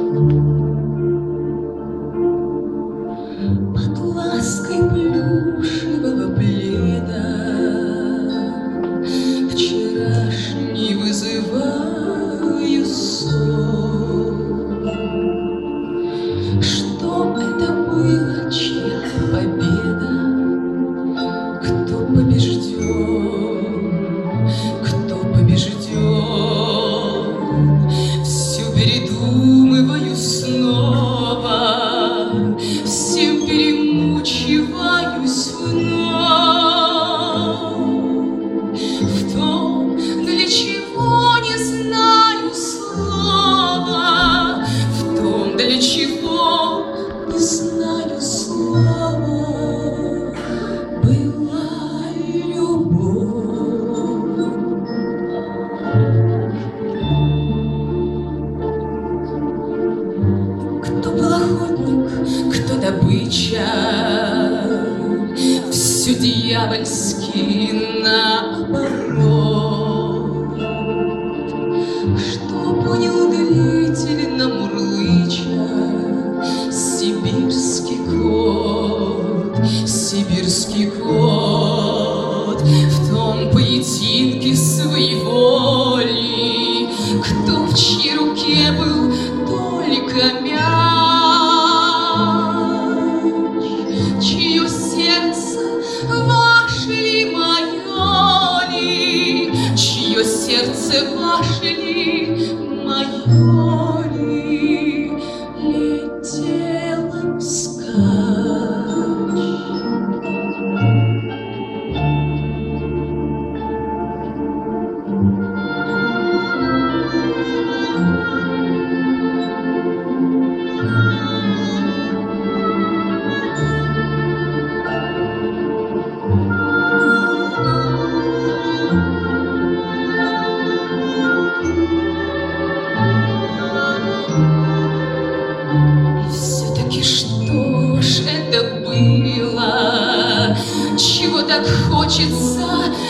Под лаской плюшевого пледа вчерашний вызываю сон. Что это было, чья победа? Кто побежден? Кто побежден? Все передумываю снова, всем перемучиваюсь вновь. В том, для чего не знаю слова, в том, для чего не знаю слова, была любовь. Кто был охотник, кто добыча, все дьявольски наоборот. Что понял длительно мурлыча сибирский кот, сибирский кот. В том поединке своеволии, кто в чьей руке был только мяч, чье сердце ваше ли, мое ли, чье сердце ваше ли, мое ли, летело вскачь. И все-таки что ж это было, чего так хочется